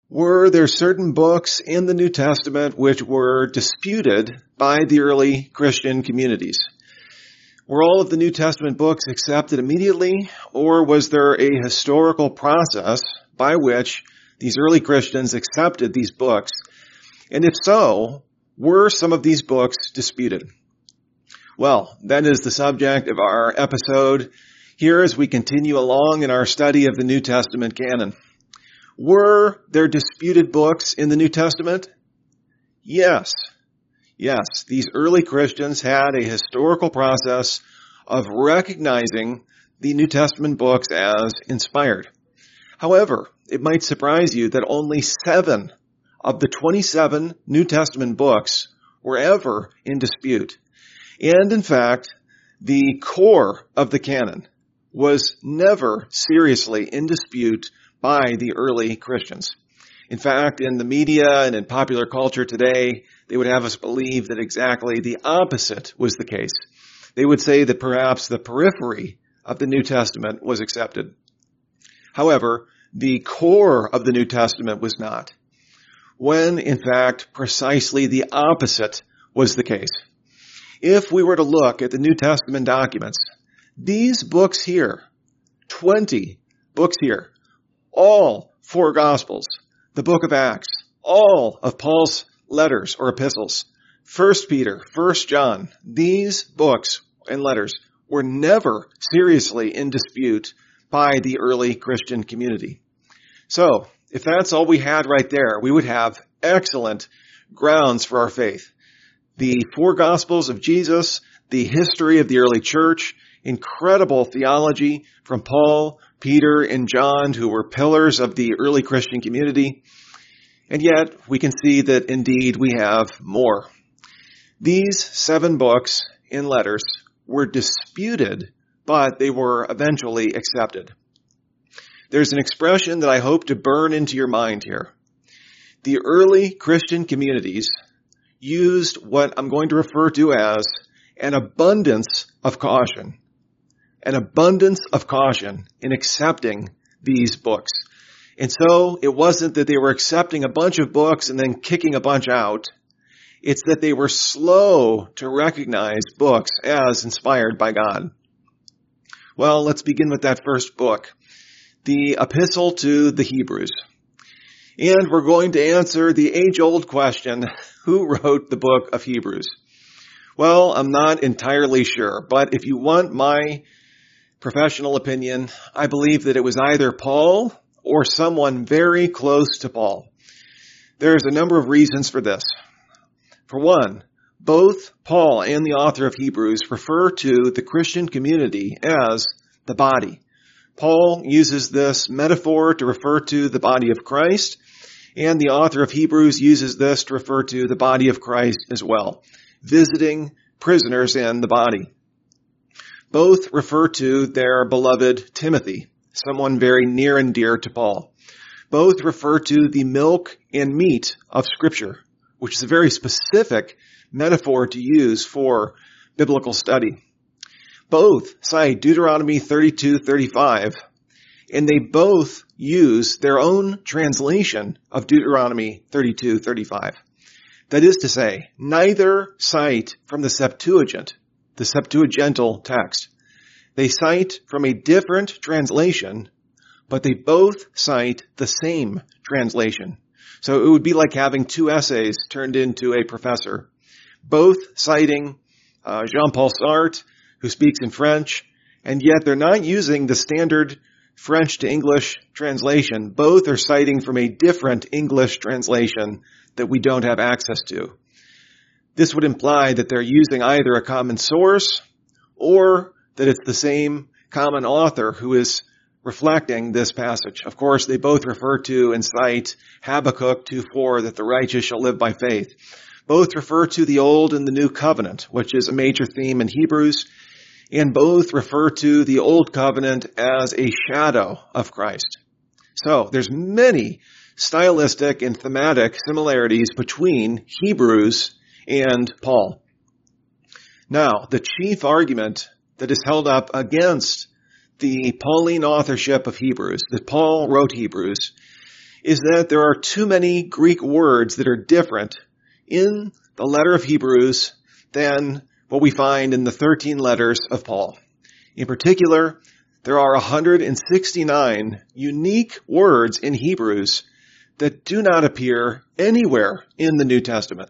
Were there certain books in the New Testament which were disputed by the early Christian communities? Were all of the New Testament books accepted immediately, or was there a historical process by which these early Christians accepted these books? And if so, were some of these books disputed? Well, that is the subject of our episode here as we continue along in our study of the New Testament canon. Were there disputed books in the New Testament? Yes. Yes, these early Christians had a historical process of recognizing the New Testament books as inspired. However, it might surprise you that only 7 of the 27 New Testament books were ever in dispute. And in fact, the core of the canon was never seriously in dispute by the early Christians. In fact, in the media and in popular culture today, they would have us believe that exactly the opposite was the case. They would say that perhaps the periphery of the New Testament was accepted. However, the core of the New Testament was not, when in fact precisely the opposite was the case. If we were to look at the New Testament documents, these books here, 20 books here, all 4 Gospels, the book of Acts, all of Paul's letters or epistles, 1 Peter, 1 John, these books and letters were never seriously in dispute by the early Christian community. So, if that's all we had right there, we would have excellent grounds for our faith. The 4 Gospels of Jesus, the history of the early church, incredible theology from Paul, Peter, and John, who were pillars of the early Christian community. And yet, we can see that indeed we have more. These 7 books and letters were disputed, but they were eventually accepted. There's an expression that I hope to burn into your mind here. The early Christian communities used what I'm going to refer to as an abundance of caution. An abundance of caution in accepting these books. And so it wasn't that they were accepting a bunch of books and then kicking a bunch out. It's that they were slow to recognize books as inspired by God. Well, let's begin with that first book, the Epistle to the Hebrews. And we're going to answer the age-old question, who wrote the book of Hebrews? Well, I'm not entirely sure, but if you want my professional opinion, I believe that it was either Paul or someone very close to Paul. There's a number of reasons for this. For one, both Paul and the author of Hebrews refer to the Christian community as the body. Paul uses this metaphor to refer to the body of Christ, and the author of Hebrews uses this to refer to the body of Christ as well, visiting prisoners in the body. Both refer to their beloved Timothy, someone very near and dear to Paul. Both refer to the milk and meat of Scripture, which is a very specific metaphor to use for biblical study. Both cite Deuteronomy 32:35, and they both use their own translation of Deuteronomy 32:35. That is to say, neither cite from the Septuagint, the Septuagintal text. They cite from a different translation, but they both cite the same translation. So it would be like having 2 essays turned into a professor, both citing Jean-Paul Sartre, who speaks in French, and yet they're not using the standard French to English translation. Both are citing from a different English translation that we don't have access to. This would imply that they're using either a common source or that it's the same common author who is reflecting this passage. Of course, they both refer to and cite Habakkuk 2:4, that the righteous shall live by faith. Both refer to the Old and the New Covenant, which is a major theme in Hebrews, and both refer to the Old Covenant as a shadow of Christ. So, there's many stylistic and thematic similarities between Hebrews and Paul. Now, the chief argument that is held up against the Pauline authorship of Hebrews, that Paul wrote Hebrews, is that there are too many Greek words that are different in the letter of Hebrews than what we find in the 13 letters of Paul. In particular, there are 169 unique words in Hebrews that do not appear anywhere in the New Testament.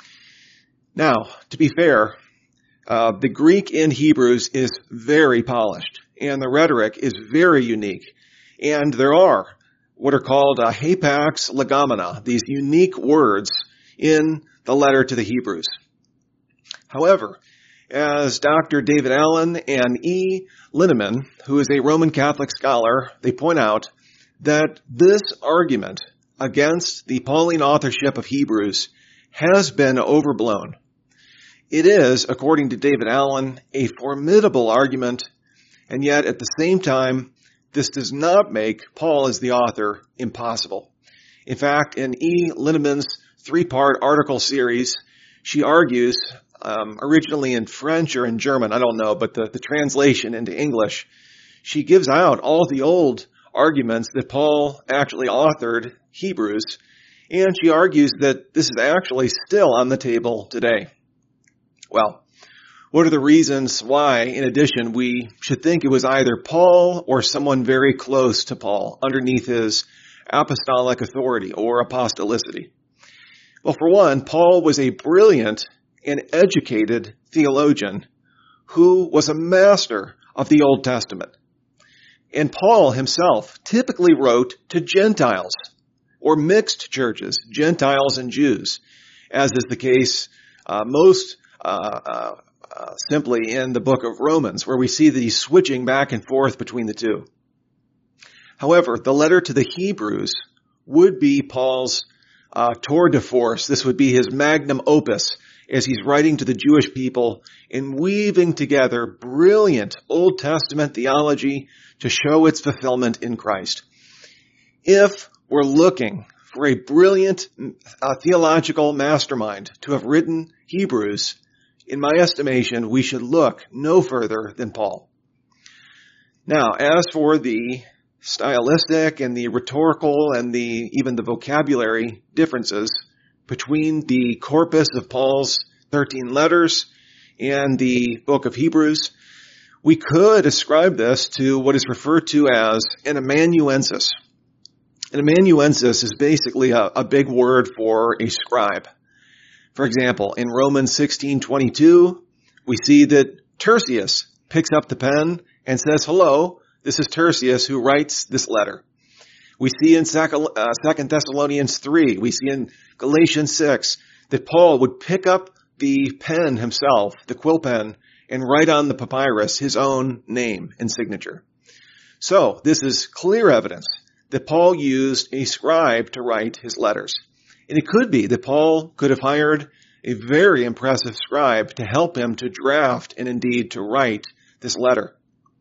Now, to be fair, the Greek in Hebrews is very polished, and the rhetoric is very unique. And there are what are called hapax legomena, these unique words in the letter to the Hebrews. However, as Dr. David Allen and E. Linneman, who is a Roman Catholic scholar, they point out that this argument against the Pauline authorship of Hebrews has been overblown. It is, according to David Allen, a formidable argument, and yet at the same time, this does not make Paul as the author impossible. In fact, in E. Linneman's 3-part article series, she argues, originally in French or in German, I don't know, but the translation into English, she gives out all the old arguments that Paul actually authored Hebrews, and she argues that this is actually still on the table today. Well, what are the reasons why, in addition, we should think it was either Paul or someone very close to Paul underneath his apostolic authority or apostolicity? Well, for one, Paul was a brilliant and educated theologian who was a master of the Old Testament. And Paul himself typically wrote to Gentiles or mixed churches, Gentiles and Jews, as is the case most simply in the book of Romans, where we see that he's switching back and forth between the two. However, the letter to the Hebrews would be Paul's tour de force. This would be his magnum opus as he's writing to the Jewish people and weaving together brilliant Old Testament theology to show its fulfillment in Christ. If we're looking for a brilliant theological mastermind to have written Hebrews, in my estimation, we should look no further than Paul. Now, as for the stylistic and the rhetorical and even the vocabulary differences between the corpus of Paul's 13 letters and the book of Hebrews, we could ascribe this to what is referred to as an amanuensis. An amanuensis is basically a big word for a scribe. For example, in Romans 16:22, we see that Tertius picks up the pen and says, "Hello, this is Tertius who writes this letter." We see in 2 Thessalonians 3, we see in Galatians 6, that Paul would pick up the pen himself, the quill pen, and write on the papyrus his own name and signature. So, this is clear evidence that Paul used a scribe to write his letters. And it could be that Paul could have hired a very impressive scribe to help him to draft and indeed to write this letter.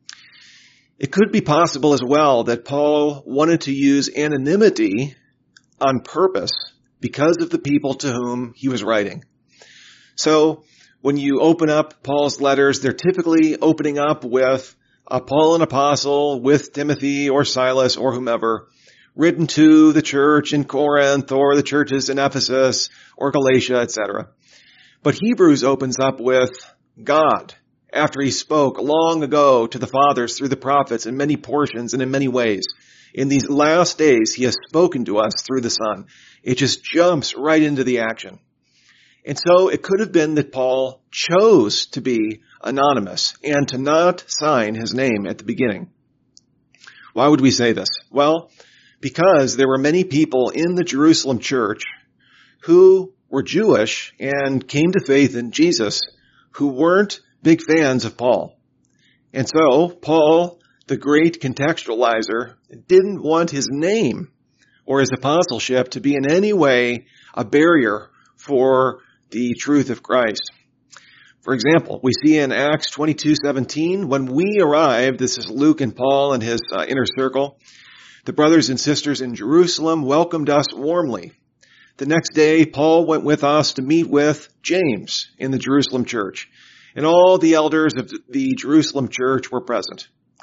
It could be possible as well that Paul wanted to use anonymity on purpose because of the people to whom he was writing. So when you open up Paul's letters, they're typically opening up with Paul an apostle, with Timothy or Silas or whomever, written to the church in Corinth or the churches in Ephesus or Galatia, etc. But Hebrews opens up with God, after he spoke long ago to the fathers through the prophets in many portions and in many ways. In these last days, he has spoken to us through the Son. It just jumps right into the action. And so it could have been that Paul chose to be anonymous and to not sign his name at the beginning. Why would we say this? Well, because there were many people in the Jerusalem church who were Jewish and came to faith in Jesus who weren't big fans of Paul. And so Paul, the great contextualizer, didn't want his name or his apostleship to be in any way a barrier for the truth of Christ. For example, we see in Acts 22:17, when we arrived, this is Luke and Paul and his inner circle, the brothers and sisters in Jerusalem welcomed us warmly. The next day, Paul went with us to meet with James in the Jerusalem church, and all the elders of the Jerusalem church were present.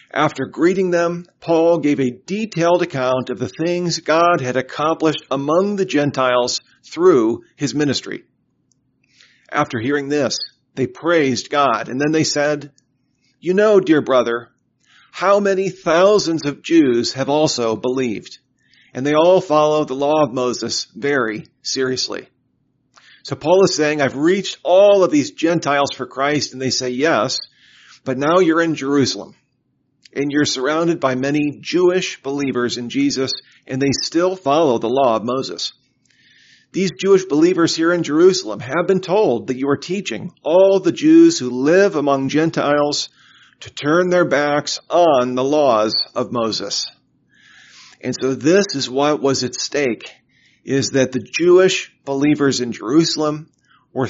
After greeting them, Paul gave a detailed account of the things God had accomplished among the Gentiles through his ministry. After hearing this, they praised God, and then they said, "You know, dear brother, how many thousands of Jews have also believed, and they all follow the law of Moses very seriously." So Paul is saying, I've reached all of these Gentiles for Christ, and they say yes, but now you're in Jerusalem, and you're surrounded by many Jewish believers in Jesus, and they still follow the law of Moses. These Jewish believers here in Jerusalem have been told that you are teaching all the Jews who live among Gentiles to turn their backs on the laws of Moses. And so this is what was at stake, is that the Jewish believers in Jerusalem were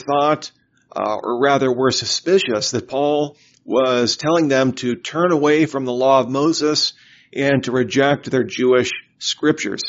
were suspicious that Paul was telling them to turn away from the law of Moses and to reject their Jewish scriptures.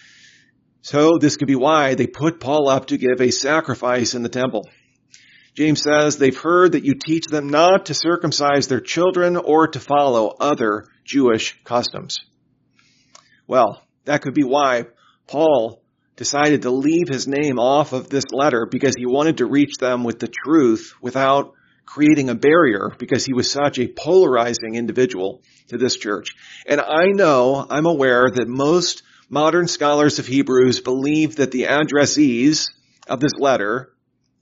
So this could be why they put Paul up to give a sacrifice in the temple. James says they've heard that you teach them not to circumcise their children or to follow other Jewish customs. Well, that could be why Paul decided to leave his name off of this letter, because he wanted to reach them with the truth without creating a barrier, because he was such a polarizing individual to this church. And I'm aware that most modern scholars of Hebrews believe that the addressees of this letter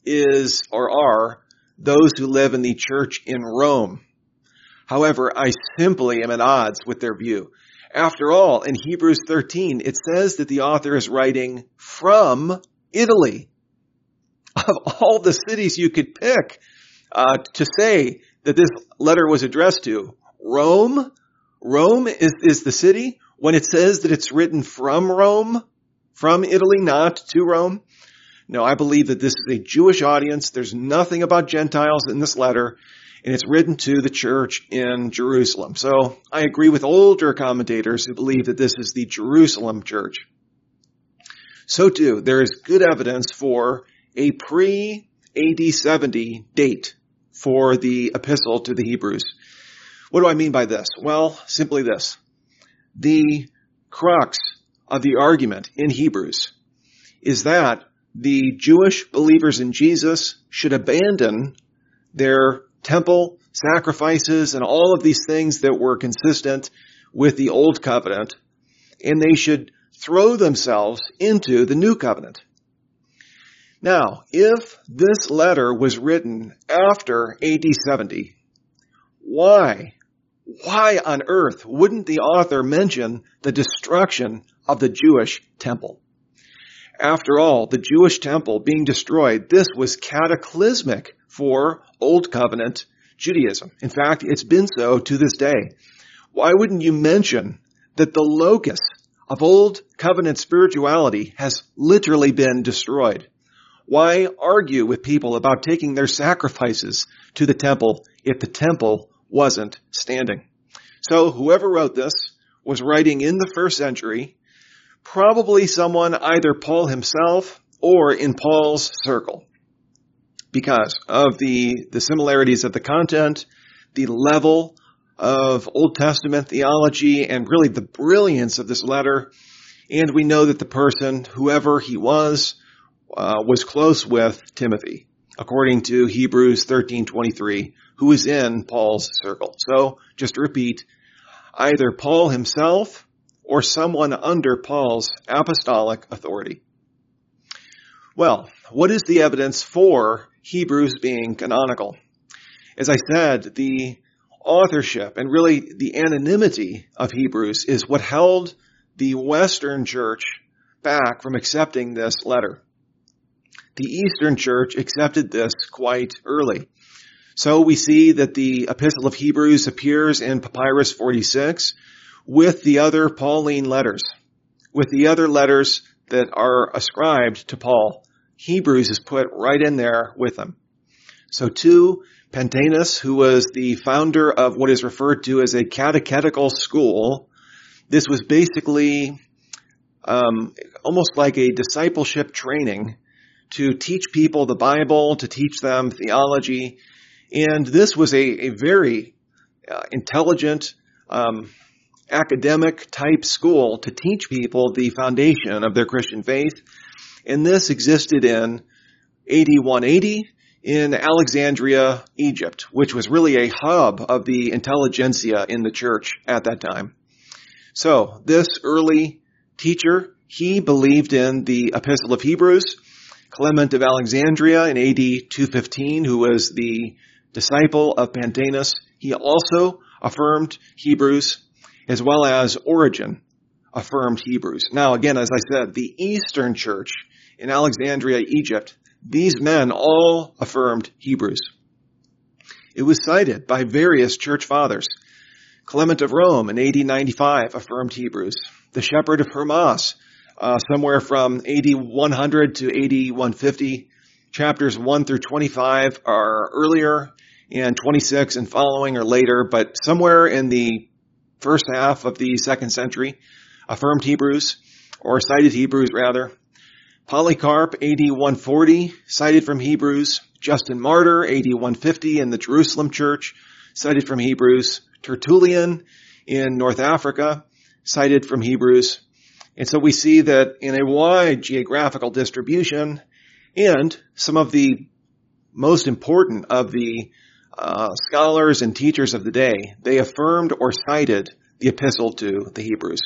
are those who live in the church in Rome. However, I simply am at odds with their view. After all, in Hebrews 13, it says that the author is writing from Italy. Of all the cities you could pick to say that this letter was addressed to, Rome is the city when it says that it's written from Rome, from Italy, not to Rome. No, I believe that this is a Jewish audience. There's nothing about Gentiles in this letter, and it's written to the church in Jerusalem. So I agree with older commentators who believe that this is the Jerusalem church. So too, there is good evidence for a pre-AD 70 date for the epistle to the Hebrews. What do I mean by this? Well, simply this. The crux of the argument in Hebrews is that the Jewish believers in Jesus should abandon their temple sacrifices and all of these things that were consistent with the old covenant, and they should throw themselves into the new covenant. Now, if this letter was written after AD 70, why on earth wouldn't the author mention the destruction of the Jewish temple? After all, the Jewish temple being destroyed, this was cataclysmic for Old Covenant Judaism. In fact, it's been so to this day. Why wouldn't you mention that the locus of Old Covenant spirituality has literally been destroyed? Why argue with people about taking their sacrifices to the temple if the temple wasn't standing? So whoever wrote this was writing in the first century, probably someone either Paul himself or in Paul's circle, because of the similarities of the content, the level of Old Testament theology, and really the brilliance of this letter. And we know that the person, whoever he was close with Timothy, according to Hebrews 13:23, who was in Paul's circle. So, just to repeat, either Paul himself or someone under Paul's apostolic authority. Well, what is the evidence for Hebrews being canonical? As I said, the authorship and really the anonymity of Hebrews is what held the Western church back from accepting this letter. The Eastern church accepted this quite early. So we see that the Epistle of Hebrews appears in Papyrus 46 with the other Pauline letters, with the other letters that are ascribed to Paul. Hebrews is put right in there with them. So too, Pantaenus, who was the founder of what is referred to as a catechetical school, this was basically almost like a discipleship training to teach people the Bible, to teach them theology. And this was a very intelligent, academic type school to teach people the foundation of their Christian faith. And this existed in AD 180 in Alexandria, Egypt, which was really a hub of the intelligentsia in the church at that time. So this early teacher, he believed in the Epistle of Hebrews. Clement of Alexandria in AD 215, who was the disciple of Pantaenus, he also affirmed Hebrews, as well as Origen affirmed Hebrews. Now, again, as I said, the Eastern Church in Alexandria, Egypt, these men all affirmed Hebrews. It was cited by various church fathers. Clement of Rome in AD 95 affirmed Hebrews. The Shepherd of Hermas, somewhere from AD 100 to AD 150, chapters 1 through 25 are earlier, and 26 and following are later, but somewhere in the first half of the 2nd century, affirmed Hebrews, or cited Hebrews rather. Polycarp, AD 140, cited from Hebrews. Justin Martyr, AD 150 in the Jerusalem church, cited from Hebrews. Tertullian in North Africa, cited from Hebrews. And so we see that in a wide geographical distribution, and some of the most important of the scholars and teachers of the day, they affirmed or cited the epistle to the Hebrews.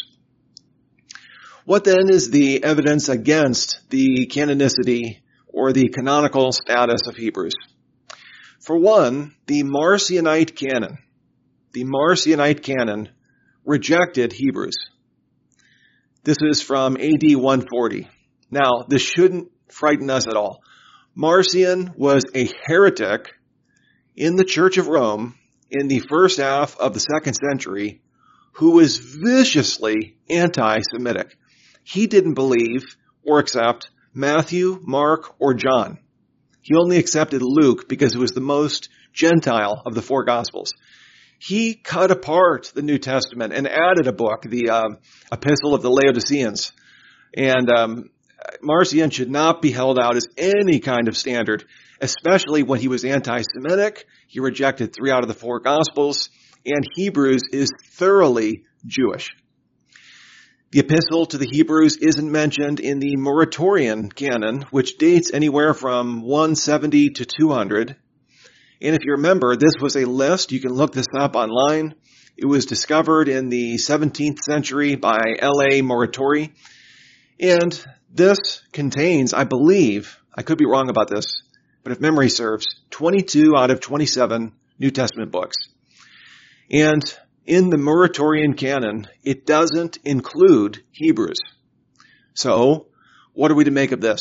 What then is the evidence against the canonicity or the canonical status of Hebrews? For one, the Marcionite canon. The Marcionite canon rejected Hebrews. This is from AD 140. Now, this shouldn't frighten us at all. Marcion was a heretic in the Church of Rome in the first half of the 2nd century who was viciously anti-Semitic. He didn't believe or accept Matthew, Mark, or John. He only accepted Luke because it was the most Gentile of the 4 Gospels. He cut apart the New Testament and added a book, the Epistle of the Laodiceans. And Marcion should not be held out as any kind of standard, especially when he was anti-Semitic. He rejected 3 out of the 4 Gospels, and Hebrews is thoroughly Jewish. The epistle to the Hebrews isn't mentioned in the Muratorian canon, which dates anywhere from 170 to 200. And if you remember, this was a list. You can look this up online. It was discovered in the 17th century by L.A. Muratori. And this contains, I believe, I could be wrong about this, but if memory serves, 22 out of 27 New Testament books. And in the Muratorian canon, it doesn't include Hebrews. So, what are we to make of this?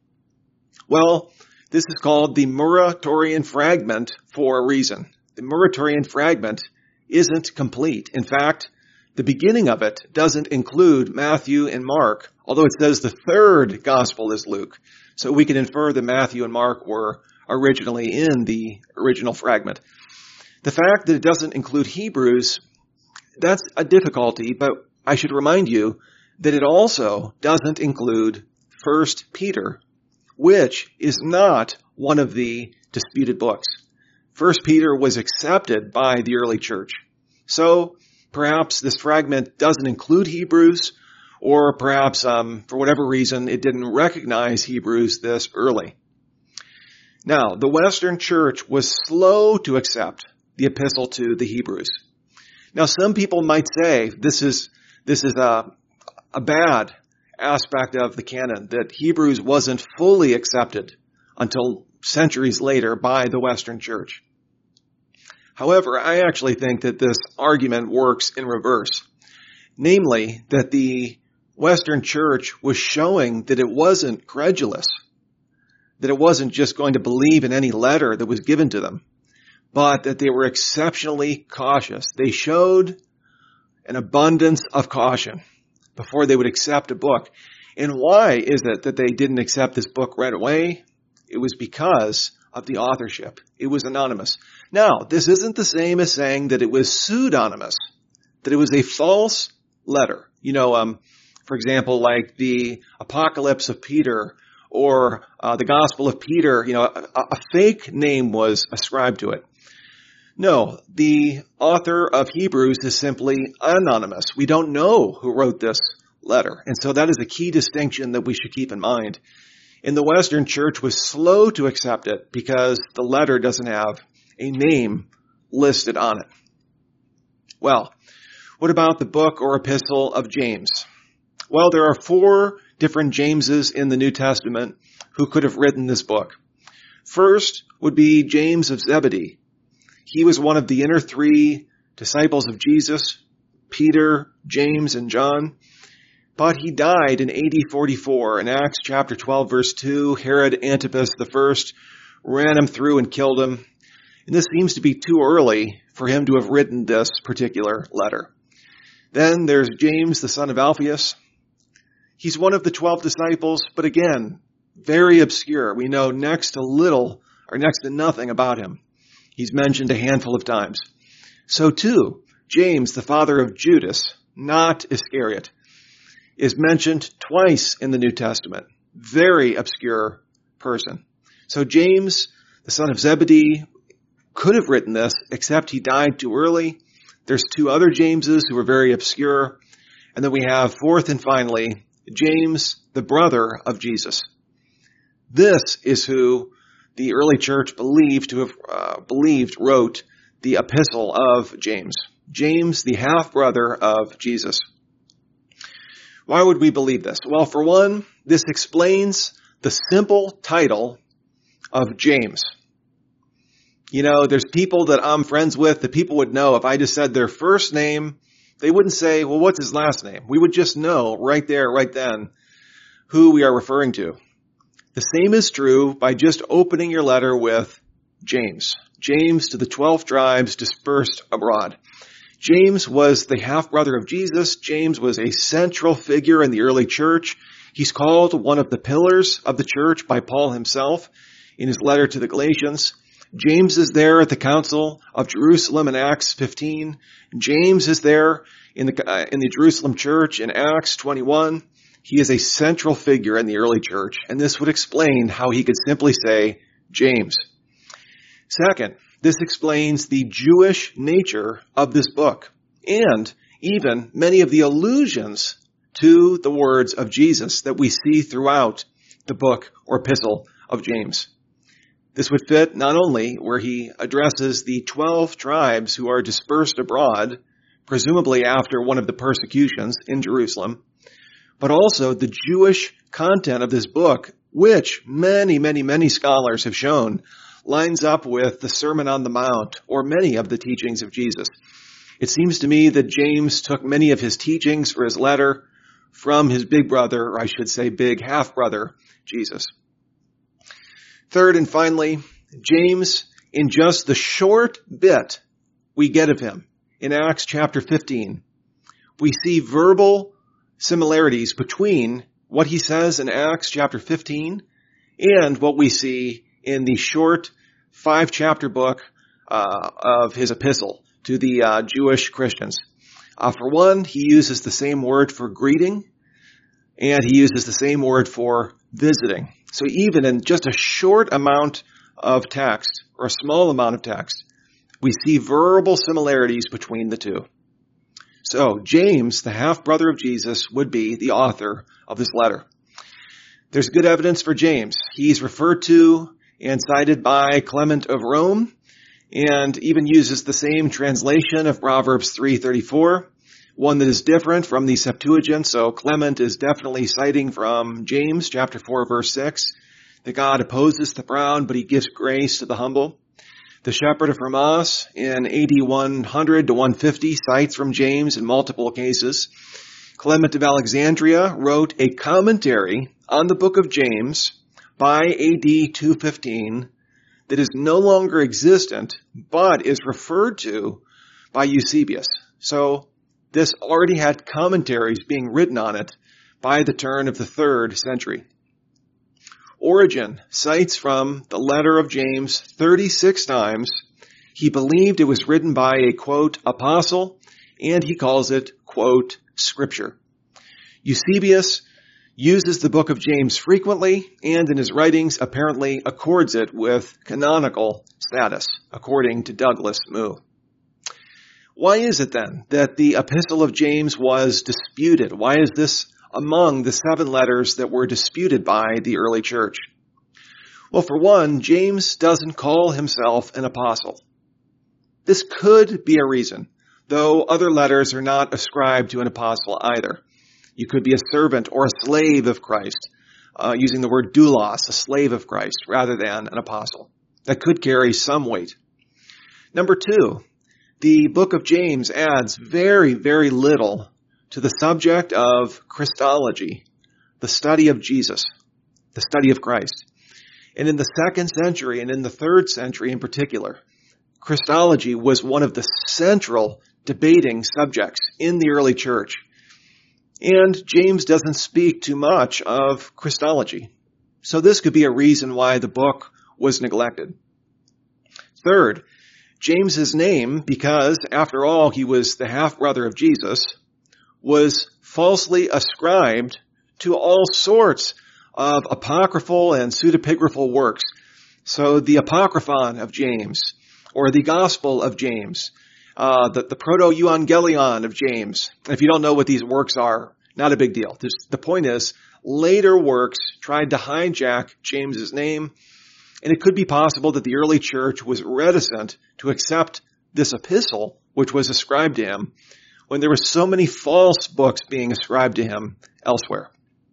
Well, this is called the Muratorian fragment for a reason. The Muratorian fragment isn't complete. In fact, the beginning of it doesn't include Matthew and Mark, although it says the 3rd gospel is Luke. So we can infer that Matthew and Mark were originally in the original fragment. The fact that it doesn't include Hebrews, that's a difficulty, but I should remind you that it also doesn't include 1 Peter, which is not one of the disputed books. 1 Peter was accepted by the early church. So perhaps this fragment doesn't include Hebrews, or perhaps for whatever reason it didn't recognize Hebrews this early. Now, the Western Church was slow to accept the epistle to the Hebrews. Now, some people might say this is a bad aspect of the canon, that Hebrews wasn't fully accepted until centuries later by the Western Church. However, I actually think that this argument works in reverse. Namely, that the Western Church was showing that it wasn't credulous, that it wasn't just going to believe in any letter that was given to them, but that they were exceptionally cautious. They showed an abundance of caution before they would accept a book. And why is it that they didn't accept this book right away? It was because of the authorship. It was anonymous. Now, this isn't the same as saying that it was pseudonymous, that it was a false letter. For example, like the Apocalypse of Peter or the Gospel of Peter, a fake name was ascribed to it. No, the author of Hebrews is simply anonymous. We don't know who wrote this letter. And so that is a key distinction that we should keep in mind. And the Western Church was slow to accept it because the letter doesn't have a name listed on it. Well, what about the book or epistle of James? Well, there are 4 different Jameses in the New Testament who could have written this book. First would be James of Zebedee. He was one of the inner 3 disciples of Jesus, Peter, James, and John. But he died in AD 44. In Acts chapter 12, verse 2, Herod Antipas I ran him through and killed him. And this seems to be too early for him to have written this particular letter. Then there's James, the son of Alphaeus. He's one of the 12 disciples, but again, very obscure. We know next to nothing about him. He's mentioned a handful of times. So too, James, the father of Judas, not Iscariot, is mentioned twice in the New Testament. Very obscure person. So James, the son of Zebedee, could have written this, except he died too early. There's 2 other Jameses who are very obscure. And then we have, fourth and finally, James, the brother of Jesus. This is who the early church believed wrote the epistle of James. James, the half-brother of Jesus. Why would we believe this? Well, for one, this explains the simple title of James. You know, there's people that I'm friends with that people would know if I just said their first name, they wouldn't say, well, what's his last name? We would just know right there, right then, who we are referring to. The same is true by just opening your letter with James. James to the 12 tribes dispersed abroad. James was the half-brother of Jesus. James was a central figure in the early church. He's called one of the pillars of the church by Paul himself in his letter to the Galatians. James is there at the Council of Jerusalem in Acts 15. James is there in the Jerusalem church in Acts 21. He is a central figure in the early church, and this would explain how he could simply say James. Second, this explains the Jewish nature of this book, and even many of the allusions to the words of Jesus that we see throughout the book or epistle of James. This would fit not only where he addresses the 12 tribes who are dispersed abroad, presumably after one of the persecutions in Jerusalem, but also the Jewish content of this book, which many scholars have shown lines up with the Sermon on the Mount or many of the teachings of Jesus. It seems to me that James took many of his teachings for his letter from his big brother, or I should say big half-brother, Jesus. Third and finally, James, in just the short bit we get of him in Acts chapter 15, we see verbal similarities between what he says in Acts chapter 15 and what we see in the short 5-chapter book of his epistle to the Jewish Christians. For one, he uses the same word for greeting, and he uses the same word for visiting. So even in just a short amount of text, or a small amount of text, we see verbal similarities between the two. So James, the half-brother of Jesus, would be the author of this letter. There's good evidence for James. He's referred to and cited by Clement of Rome, and even uses the same translation of Proverbs 3:34, one that is different from the Septuagint. So Clement is definitely citing from James chapter 4, verse 6, that God opposes the proud, but he gives grace to the humble. The Shepherd of Hermas in AD 100 to 150 cites from James in multiple cases. Clement of Alexandria wrote a commentary on the book of James by AD 215 that is no longer existent, but is referred to by Eusebius. So this already had commentaries being written on it by the turn of the 3rd century. Origen cites from the letter of James 36 times. He believed it was written by a, quote, apostle, and he calls it, quote, scripture. Eusebius uses the book of James frequently, and in his writings apparently accords it with canonical status, according to Douglas Moo. Why is it then that the Epistle of James was disputed? Why is this among the 7 letters that were disputed by the early church? Well, for one, James doesn't call himself an apostle. This could be a reason, though other letters are not ascribed to an apostle either. You could be a servant or a slave of Christ, using the word doulos, a slave of Christ, rather than an apostle. That could carry some weight. Number 2, the book of James adds very, very little to the subject of Christology, the study of Jesus, the study of Christ. And in the 2nd century and in the 3rd century in particular, Christology was one of the central debating subjects in the early church. And James doesn't speak too much of Christology. So this could be a reason why the book was neglected. Third, James's name, because after all he was the half-brother of Jesus, was falsely ascribed to all sorts of apocryphal and pseudepigraphal works. So the Apocryphon of James, or the Gospel of James, the Proto-Evangelion of James. And if you don't know what these works are, not a big deal. The point is, later works tried to hijack James's name, and it could be possible that the early church was reticent to accept this epistle, which was ascribed to him, when there were so many false books being ascribed to him elsewhere.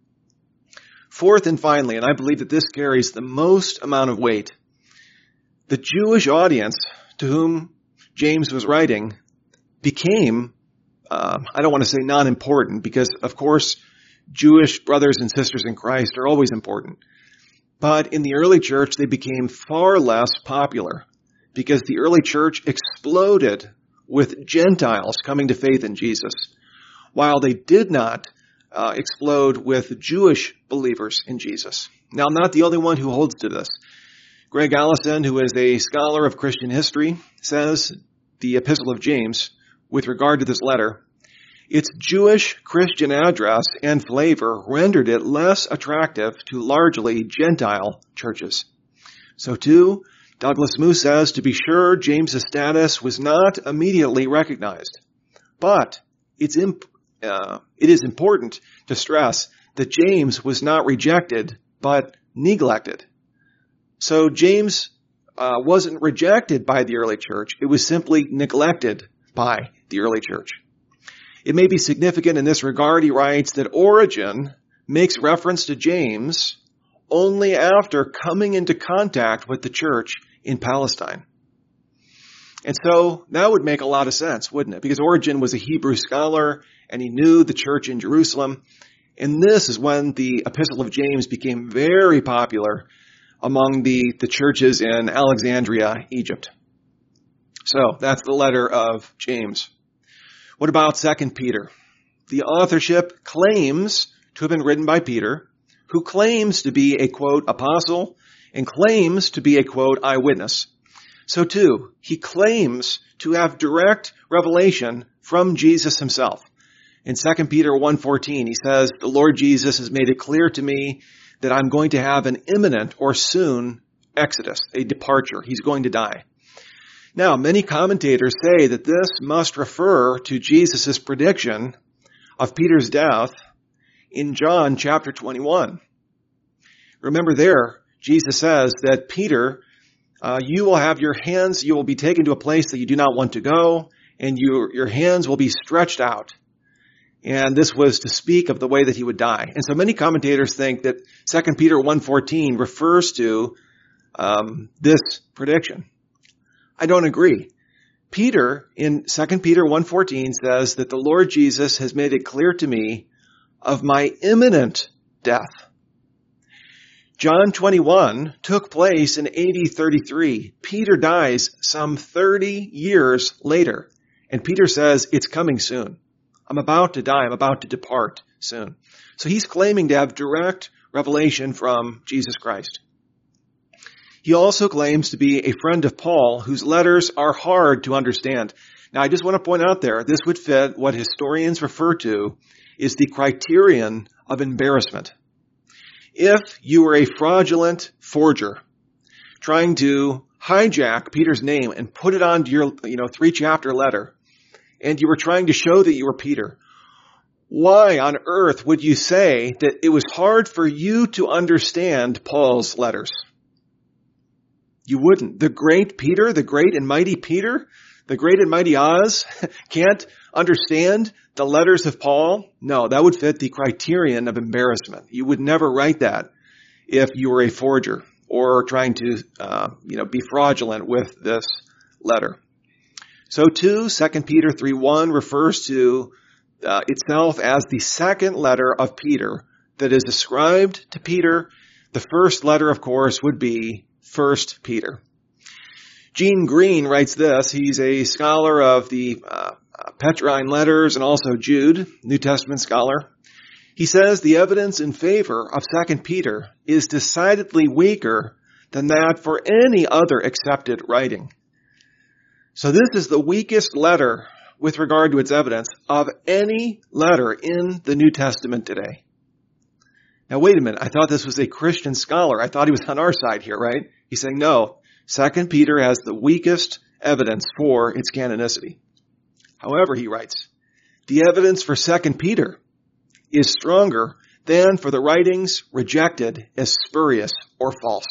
Fourth and finally, and I believe that this carries the most amount of weight, the Jewish audience to whom James was writing became, I don't want to say non-important, because of course Jewish brothers and sisters in Christ are always important. But in the early church, they became far less popular because the early church exploded with Gentiles coming to faith in Jesus, while they did not explode with Jewish believers in Jesus. Now, I'm not the only one who holds to this. Greg Allison, who is a scholar of Christian history, says the Epistle of James, with regard to this letter, its Jewish Christian address and flavor rendered it less attractive to largely Gentile churches. So too, Douglas Moo says, to be sure, James's status was not immediately recognized. But it is important to stress that James was not rejected, but neglected. So James wasn't rejected by the early church. It was simply neglected by the early church. It may be significant in this regard, he writes, that Origen makes reference to James only after coming into contact with the church in Palestine. And so that would make a lot of sense, wouldn't it? Because Origen was a Hebrew scholar and he knew the church in Jerusalem. And this is when the Epistle of James became very popular among the churches in Alexandria, Egypt. So that's the letter of James. What about 2 Peter? The authorship claims to have been written by Peter, who claims to be a, quote, apostle and claims to be a, quote, eyewitness. So too, he claims to have direct revelation from Jesus himself. In 2 Peter 1:14, he says, the Lord Jesus has made it clear to me that I'm going to have an imminent or soon exodus, a departure. He's going to die. Now, many commentators say that this must refer to Jesus' prediction of Peter's death in John chapter 21. Remember there, Jesus says that Peter, you will be taken to a place that you do not want to go, and your hands will be stretched out. And this was to speak of the way that he would die. And so many commentators think that 2 Peter 1:14 refers to this prediction. I don't agree. Peter, in 2 Peter 1:14, says that the Lord Jesus has made it clear to me of my imminent death. John 21 took place in AD 33. Peter dies some 30 years later. And Peter says, it's coming soon. I'm about to die. I'm about to depart soon. So he's claiming to have direct revelation from Jesus Christ. He also claims to be a friend of Paul, whose letters are hard to understand. Now, I just want to point out there, this would fit what historians refer to is the criterion of embarrassment. If you were a fraudulent forger trying to hijack Peter's name and put it onto your 3-chapter letter, and you were trying to show that you were Peter, why on earth would you say that it was hard for you to understand Paul's letters? You wouldn't. The great Peter, the great and mighty Peter, the great and mighty Oz can't understand the letters of Paul? No, that would fit the criterion of embarrassment. You would never write that if you were a forger or trying to, be fraudulent with this letter. So too, 2 Peter 3:1 refers to itself as the second letter of Peter that is ascribed to Peter. The first letter, of course, would be 1 Peter. Gene Green writes this. He's a scholar of the Petrine letters and also Jude, New Testament scholar. He says the evidence in favor of 2 Peter is decidedly weaker than that for any other accepted writing. So this is the weakest letter with regard to its evidence of any letter in the New Testament today. Now wait a minute, I thought this was a Christian scholar. I thought he was on our side here, right? He's saying no, 2 Peter has the weakest evidence for its canonicity. However, he writes, the evidence for 2 Peter is stronger than for the writings rejected as spurious or false.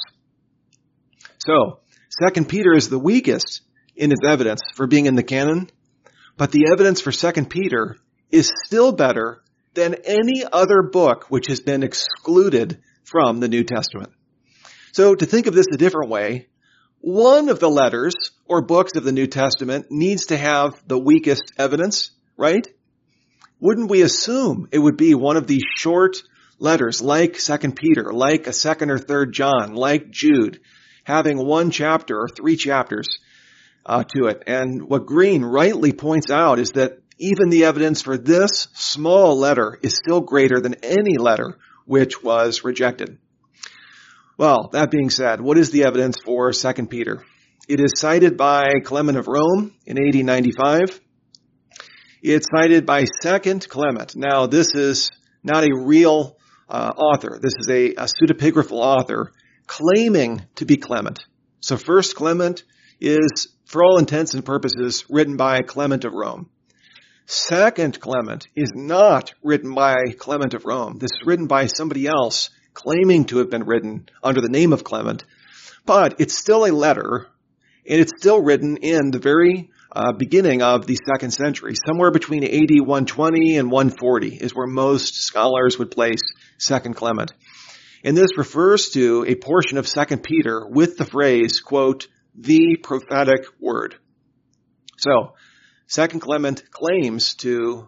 So, 2 Peter is the weakest in its evidence for being in the canon, but the evidence for 2 Peter is still better than any other book which has been excluded from the New Testament. So to think of this a different way, one of the letters or books of the New Testament needs to have the weakest evidence, right? Wouldn't we assume it would be one of these short letters like 2 Peter, like a 2nd or 3rd John, like Jude, having 1 chapter or 3 chapters to it? And what Green rightly points out is that even the evidence for this small letter is still greater than any letter which was rejected. Well, that being said, what is the evidence for 2 Peter? It is cited by Clement of Rome in AD 95. It's cited by 2nd Clement. Now, this is not a real author. This is a pseudepigraphal author claiming to be Clement. So 1st Clement is, for all intents and purposes, written by Clement of Rome. 2nd Clement is not written by Clement of Rome. This is written by somebody else claiming to have been written under the name of Clement. But it's still a letter, and it's still written in the very beginning of the 2nd century. Somewhere between AD 120 and 140 is where most scholars would place 2nd Clement. And this refers to a portion of 2 Peter with the phrase, quote, the prophetic word. So, 2 Clement claims to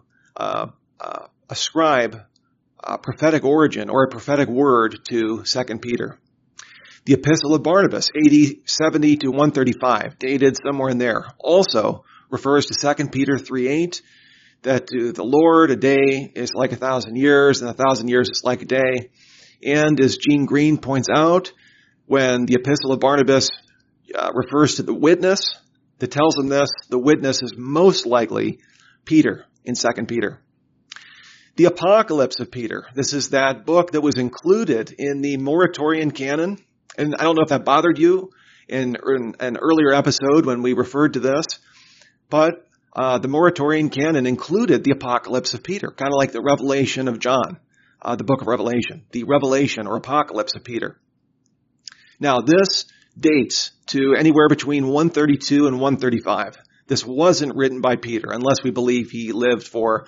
ascribe a prophetic origin or a prophetic word to 2 Peter. The Epistle of Barnabas, AD 70 to 135, dated somewhere in there, also refers to 2 Peter 3:8, that to the Lord a day is like 1,000 years, and 1,000 years is like a day. And as Gene Green points out, when the Epistle of Barnabas refers to the witness that tells him this, the witness is most likely Peter in 2 Peter. The Apocalypse of Peter, this is that book that was included in the Muratorian canon. And I don't know if that bothered you in an earlier episode when we referred to this, but the Muratorian canon included the Apocalypse of Peter, kind of like the Revelation of John, the book of Revelation, the Revelation or Apocalypse of Peter. Now, this dates to anywhere between 132 and 135. This wasn't written by Peter, unless we believe he lived for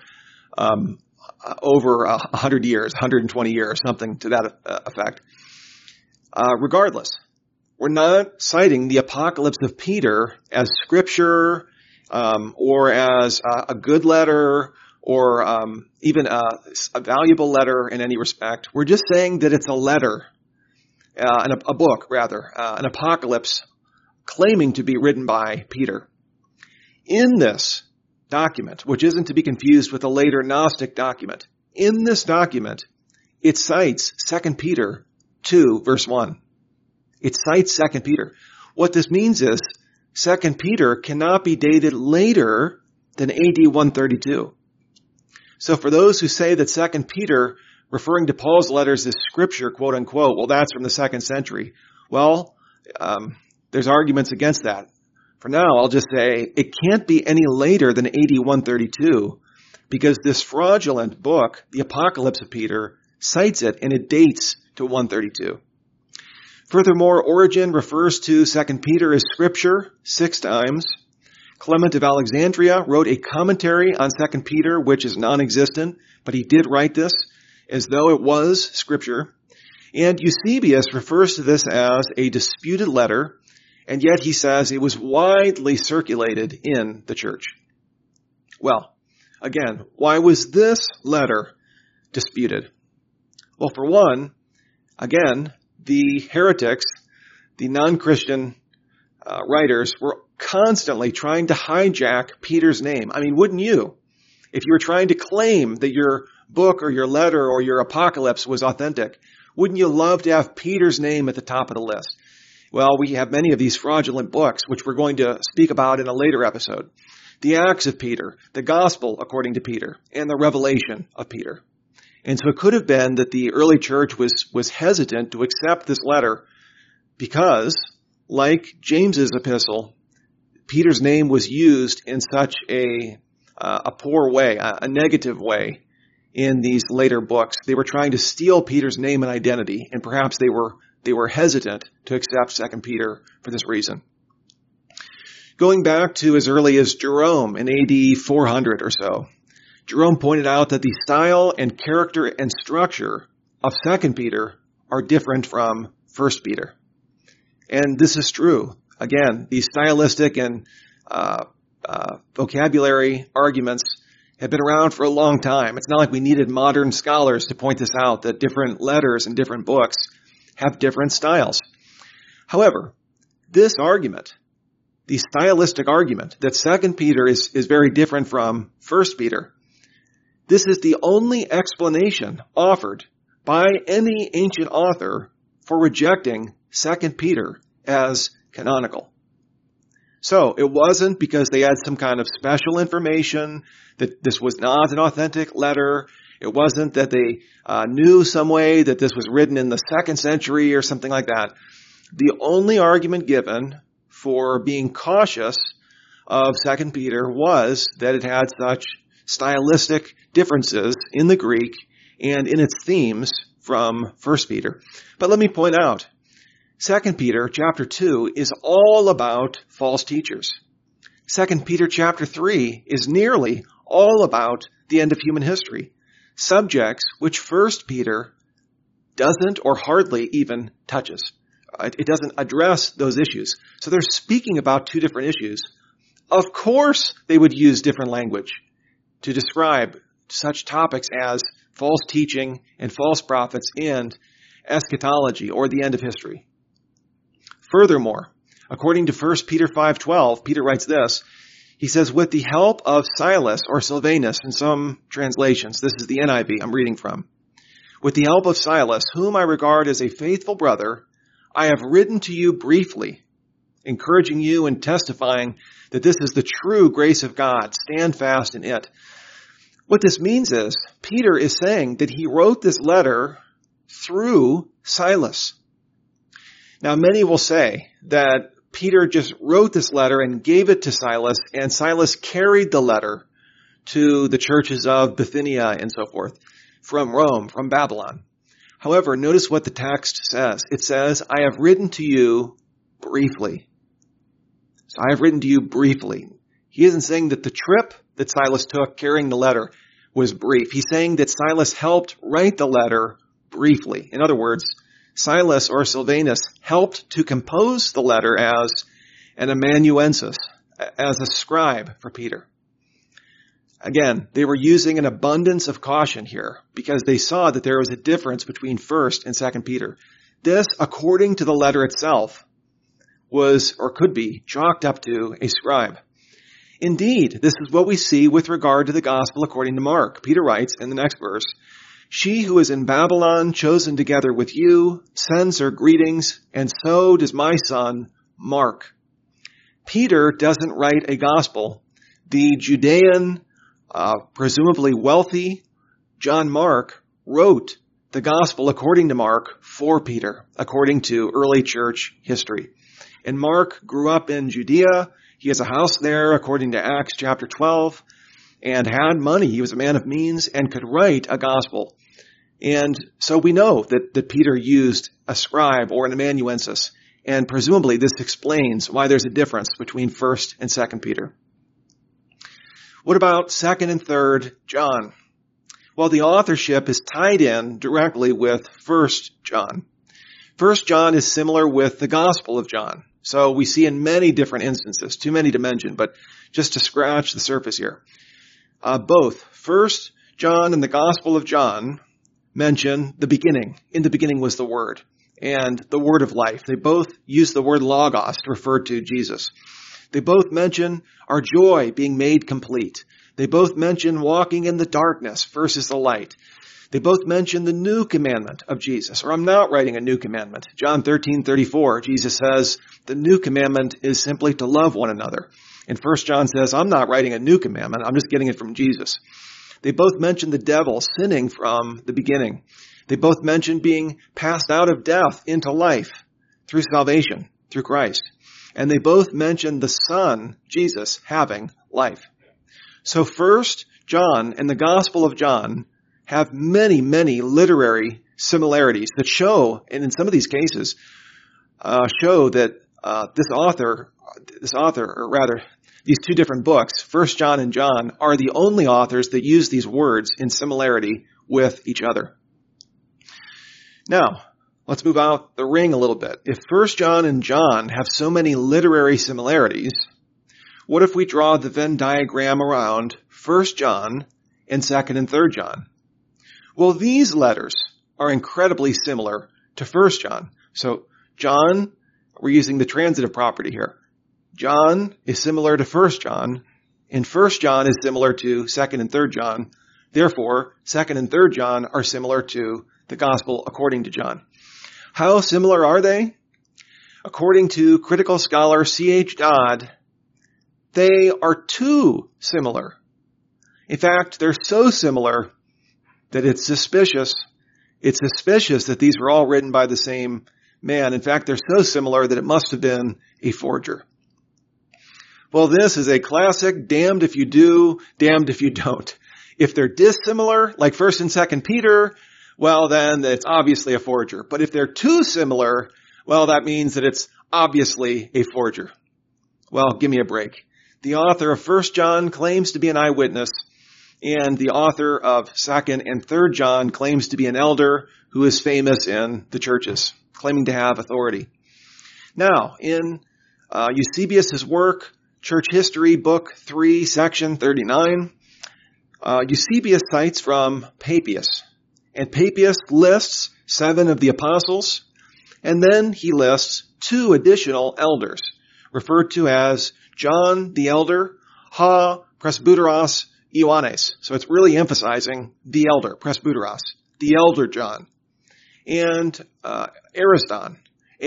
over 100 years, 120 years, something to that effect. Regardless, we're not citing the Apocalypse of Peter as scripture or as a good letter or even a valuable letter in any respect. We're just saying that it's a letter, a book rather, an apocalypse claiming to be written by Peter. In this document, which isn't to be confused with a later Gnostic document, in this document, it cites 2 Peter 2, verse 1. It cites 2 Peter. What this means is 2 Peter cannot be dated later than AD 132. So for those who say that 2 Peter, referring to Paul's letters as scripture, quote unquote, well, that's from the 2nd century. Well, there's arguments against that. For now, I'll just say it can't be any later than AD 132 because this fraudulent book, the Apocalypse of Peter, cites it and it dates to 132. Furthermore, Origen refers to 2 Peter as scripture 6 times. Clement of Alexandria wrote a commentary on 2 Peter, which is non-existent, but he did write this as though it was scripture. And Eusebius refers to this as a disputed letter, and yet he says it was widely circulated in the church. Well, again, why was this letter disputed? Well, for one, again, the heretics, the non-Christian writers were constantly trying to hijack Peter's name. I mean, wouldn't you? If you were trying to claim that your book or your letter or your apocalypse was authentic, wouldn't you love to have Peter's name at the top of the list? Well, we have many of these fraudulent books, which we're going to speak about in a later episode. The Acts of Peter, the Gospel according to Peter, and the Revelation of Peter. And so it could have been that the early church was hesitant to accept this letter because, like James's epistle, Peter's name was used in such a poor way, a negative way in these later books. They were trying to steal Peter's name and identity, and perhaps they were hesitant to accept 2 Peter for this reason. Going back to as early as Jerome in AD 400 or so, Jerome pointed out that the style and character and structure of 2 Peter are different from 1 Peter. And this is true. Again, these stylistic and vocabulary arguments have been around for a long time. It's not like we needed modern scholars to point this out, that different letters and different books have different styles. However, this argument, the stylistic argument that 2 Peter is very different from 1 Peter, this is the only explanation offered by any ancient author for rejecting 2 Peter as canonical. So it wasn't because they had some kind of special information that this was not an authentic letter. It wasn't that they knew some way that this was written in the 2nd century or something like that. The only argument given for being cautious of 2 Peter was that it had such stylistic differences in the Greek and in its themes from 1 Peter. But let me point out, 2 Peter chapter 2 is all about false teachers. 2 Peter chapter 3 is nearly all about the end of human history, subjects which 1 Peter doesn't or hardly even touches. It doesn't address those issues. So they're speaking about two different issues. Of course they would use different language to describe such topics as false teaching and false prophets and eschatology or the end of history. Furthermore, according to 1 Peter 5:12, Peter writes this. He says, with the help of Silas or Silvanus in some translations, this is the NIV I'm reading from. With the help of Silas, whom I regard as a faithful brother, I have written to you briefly, encouraging you and testifying that this is the true grace of God. Stand fast in it. What this means is Peter is saying that he wrote this letter through Silas. Now, many will say that Peter just wrote this letter and gave it to Silas, and Silas carried the letter to the churches of Bithynia and so forth, from Rome, from Babylon. However, notice what the text says. It says, I have written to you briefly. So I have written to you briefly. He isn't saying that the trip that Silas took carrying the letter was brief. He's saying that Silas helped write the letter briefly. In other words, Silas or Silvanus helped to compose the letter as an amanuensis, as a scribe for Peter. Again, they were using an abundance of caution here because they saw that there was a difference between 1 and 2 Peter. This, according to the letter itself, was or could be chalked up to a scribe. Indeed, this is what we see with regard to the gospel according to Mark. Peter writes in the next verse, she who is in Babylon, chosen together with you, sends her greetings, and so does my son, Mark. Peter doesn't write a gospel. The Judean presumably wealthy John Mark wrote the gospel according to Mark for Peter, according to early church history. And Mark grew up in Judea. He has a house there, according to Acts chapter 12, and had money. He was a man of means and could write a gospel. And so we know that Peter used a scribe or an amanuensis. And presumably this explains why there's a difference between 1st and 2nd Peter. What about 2nd and 3rd John? Well, the authorship is tied in directly with 1st John. 1st John is similar with the Gospel of John. So we see in many different instances, too many to mention, but just to scratch the surface here. Both 1st John and the Gospel of John mention the beginning. In the beginning was the Word and the Word of life. They both use the word logos to refer to Jesus. They both mention our joy being made complete. They both mention walking in the darkness versus the light. They both mention the new commandment of Jesus, or I'm not writing a new commandment. John 13:34, Jesus says, the new commandment is simply to love one another. And 1 John says, I'm not writing a new commandment, I'm just getting it from Jesus. They both mention the devil sinning from the beginning. They both mention being passed out of death into life through salvation, through Christ. And they both mention the Son, Jesus, having life. So 1 John and the Gospel of John have many, many literary similarities that show, and in some of these cases, show that these two different books, 1 John and John, are the only authors that use these words in similarity with each other. Now, let's move out the ring a little bit. If 1 John and John have so many literary similarities, what if we draw the Venn diagram around 1 John and 2nd and 3rd John? Well, these letters are incredibly similar to 1 John. So John, we're using the transitive property here. John is similar to 1 John, and 1 John is similar to 2nd and 3rd John. Therefore, 2nd and 3rd John are similar to the Gospel according to John. How similar are they? According to critical scholar C.H. Dodd, they are too similar. In fact, they're so similar that it's suspicious. It's suspicious that these were all written by the same man. In fact, they're so similar that it must have been a forger. Well, this is a classic damned if you do, damned if you don't. If they're dissimilar, like 1st and 2nd Peter, well, then it's obviously a forger. But if they're too similar, well, that means that it's obviously a forger. Well, give me a break. The author of 1 John claims to be an eyewitness, and the author of 2nd and 3rd John claims to be an elder who is famous in the churches, claiming to have authority. Now, in Eusebius' work, Church History, Book 3, Section 39, Eusebius cites from Papias. And Papias lists 7 of the apostles, and then he lists 2 additional elders, referred to as John the elder, ha presbyteros Ioannes. So it's really emphasizing the elder, presbyteros, the elder John. And Ariston,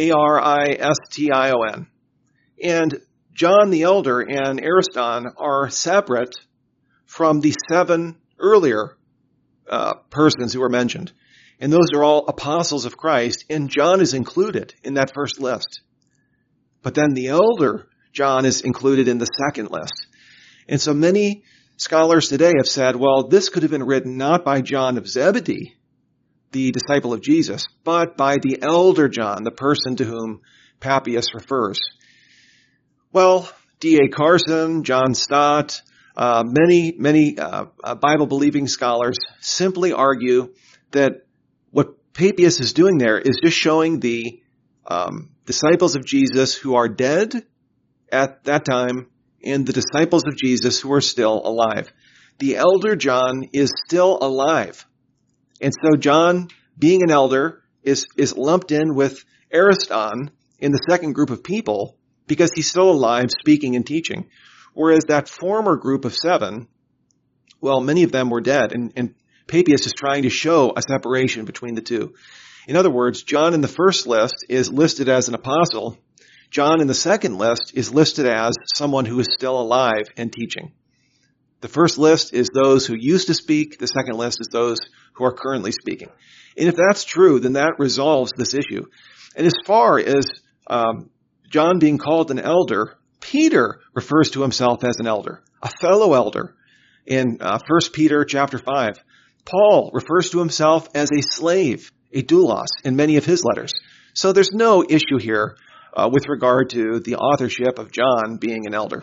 Aristion. And John the elder and Ariston are separate from the 7 earlier persons who are mentioned. And those are all apostles of Christ, and John is included in that first list. But then the elder John is included in the second list. And so many scholars today have said, well, this could have been written not by John of Zebedee, the disciple of Jesus, but by the elder John, the person to whom Papias refers. Well, D.A. Carson, John Stott, many Bible-believing scholars simply argue that what Papias is doing there is just showing the disciples of Jesus who are dead at that time and the disciples of Jesus who are still alive. The elder John is still alive. And so John, being an elder, is lumped in with Ariston in the second group of people because he's still alive, speaking and teaching. Whereas that former group of 7, well, many of them were dead, and Papias is trying to show a separation between the two. In other words, John in the first list is listed as an apostle. John in the second list is listed as someone who is still alive and teaching. The first list is those who used to speak. The second list is those who are currently speaking. And if that's true, then that resolves this issue. And as far as John being called an elder, Peter refers to himself as an elder, a fellow elder in 1 Peter chapter 5. Paul refers to himself as a slave, a doulos, in many of his letters. So there's no issue here with regard to the authorship of John being an elder.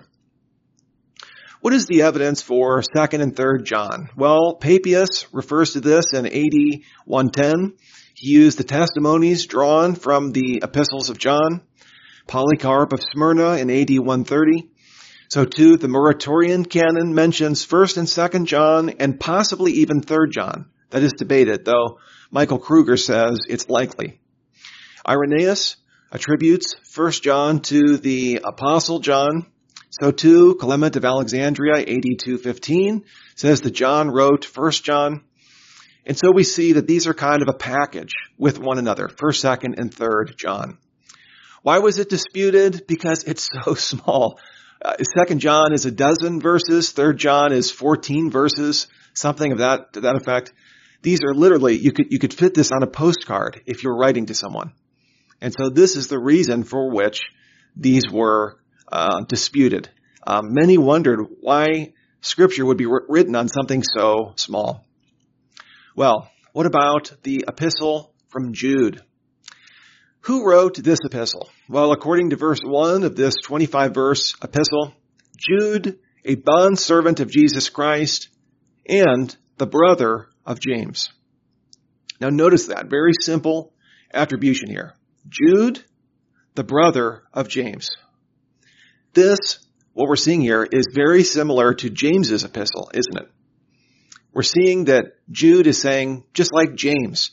What is the evidence for 2nd and 3rd John? Well, Papias refers to this in AD 110. He used the testimonies drawn from the epistles of John. Polycarp of Smyrna in AD 130. So too, the Muratorian canon mentions 1st and 2nd John and possibly even 3rd John. That is debated, though Michael Kruger says it's likely. Irenaeus attributes 1 John to the Apostle John. So too, Clement of Alexandria, AD 215, says that John wrote 1 John. And so we see that these are kind of a package with one another, 1st, 2nd, and 3rd John. Why was it disputed? Because it's so small. 2nd John is a dozen verses, 3rd John is 14 verses, something of that to that effect. These are literally, you could fit this on a postcard if you're writing to someone. And so this is the reason for which these were disputed. Many wondered why Scripture would be written on something so small. Well, what about the epistle from Jude? Who wrote this epistle? Well, according to verse 1 of this 25-verse epistle, Jude, a bondservant of Jesus Christ, and the brother of James. Now notice that, very simple attribution here. Jude, the brother of James. This, what we're seeing here, is very similar to James's epistle, isn't it? We're seeing that Jude is saying, just like James,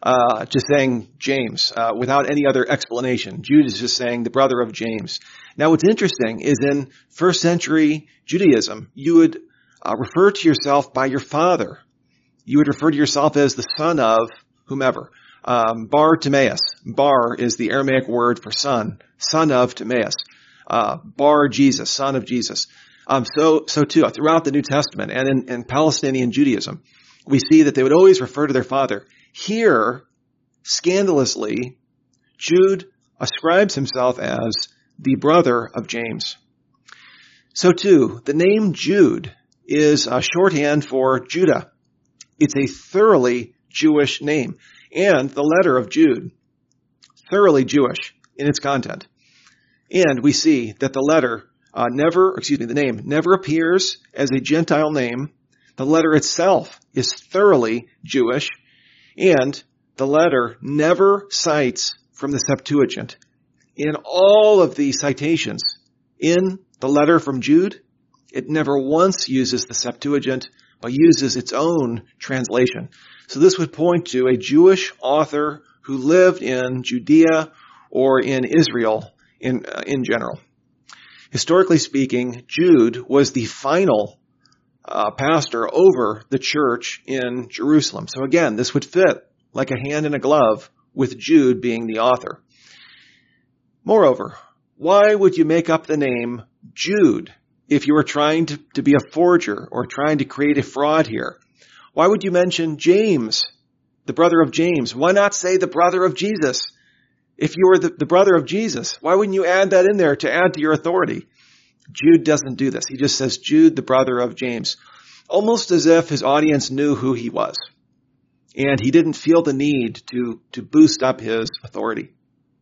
without any other explanation. Jude is just saying the brother of James. Now what's interesting is in first century Judaism, you would refer to yourself by your father. You would refer to yourself as the son of whomever. Bar Timaeus. Bar is the Aramaic word for son of Timaeus. Bar Jesus, son of Jesus. So too, throughout the New Testament and in Palestinian Judaism, we see that they would always refer to their father. Here, scandalously, Jude ascribes himself as the brother of James. So too, the name Jude is a shorthand for Judah. It's a thoroughly Jewish name. And the letter of Jude, thoroughly Jewish in its content. And we see that the name never appears as a Gentile name. The letter itself is thoroughly Jewish. And the letter never cites from the Septuagint. In all of the citations in the letter from Jude, it never once uses the Septuagint, but uses its own translation. So this would point to a Jewish author who lived in Judea or in Israel in general. Historically speaking, Jude was the final pastor over the church in Jerusalem. So again, this would fit like a hand in a glove with Jude being the author. Moreover, why would you make up the name Jude if you were trying to be a forger or trying to create a fraud here? Why would you mention James, the brother of James? Why not say the brother of Jesus? If you were the brother of Jesus, why wouldn't you add that in there to add to your authority? Jude doesn't do this. He just says Jude, the brother of James, almost as if his audience knew who he was. And he didn't feel the need to boost up his authority.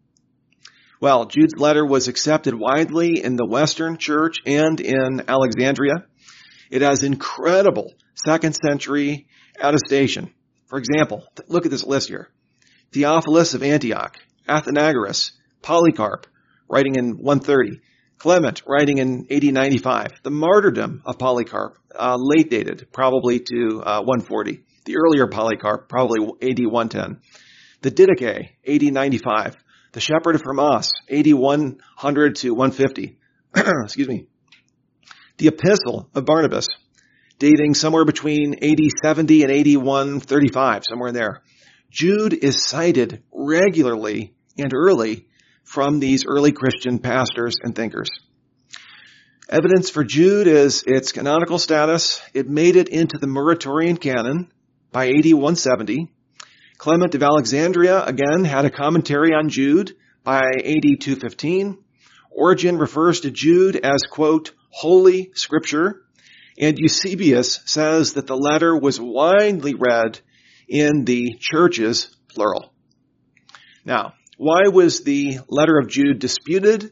Well, Jude's letter was accepted widely in the Western Church and in Alexandria. It has incredible 2nd century attestation. For example, look at this list here. Theophilus of Antioch, Athenagoras, Polycarp, writing in 130, Clement, writing in AD 95, the martyrdom of Polycarp, late dated, probably to 140, the earlier Polycarp, probably AD 110, the Didache, AD 95, the Shepherd of Hermas, AD 100 to 150, excuse me, the Epistle of Barnabas, dating somewhere between AD 70 and AD 135, somewhere in there. Jude is cited regularly and early from these early Christian pastors and thinkers. Evidence for Jude is its canonical status. It made it into the Muratorian canon by AD 170. Clement of Alexandria, again, had a commentary on Jude by AD 215. Origen refers to Jude as, quote, holy scripture. And Eusebius says that the letter was widely read in the churches, plural. Now, why was the letter of Jude disputed?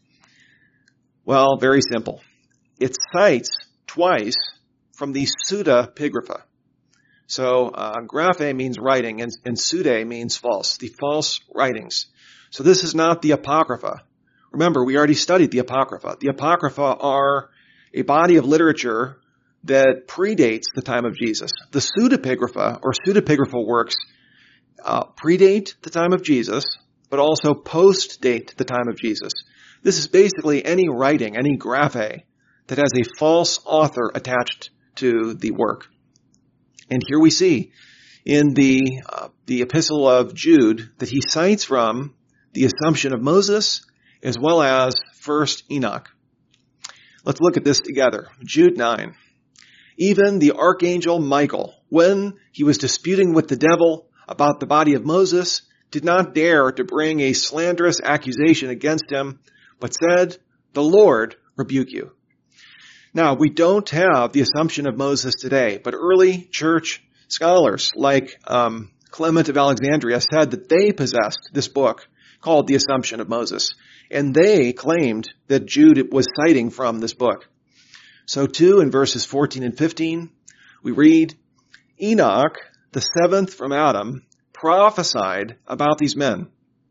Well, very simple. It cites twice from the pseudepigrapha. So, graphe means writing, and pseude means false, the false writings. So this is not the Apocrypha. Remember, we already studied the Apocrypha. The Apocrypha are a body of literature that predates the time of Jesus. The pseudepigrapha, or pseudepigraphal works, predate the time of Jesus, but also post-date the time of Jesus. This is basically any writing, any graphe, that has a false author attached to the work. And here we see in the epistle of Jude that he cites from the Assumption of Moses as well as 1st Enoch. Let's look at this together. Jude 9. Even the archangel Michael, when he was disputing with the devil about the body of Moses, did not dare to bring a slanderous accusation against him, but said, the Lord rebuke you. Now, we don't have the Assumption of Moses today, but early church scholars like Clement of Alexandria said that they possessed this book called the Assumption of Moses, and they claimed that Jude was citing from this book. So too, in verses 14 and 15, we read, Enoch, the seventh from Adam, prophesied about these men.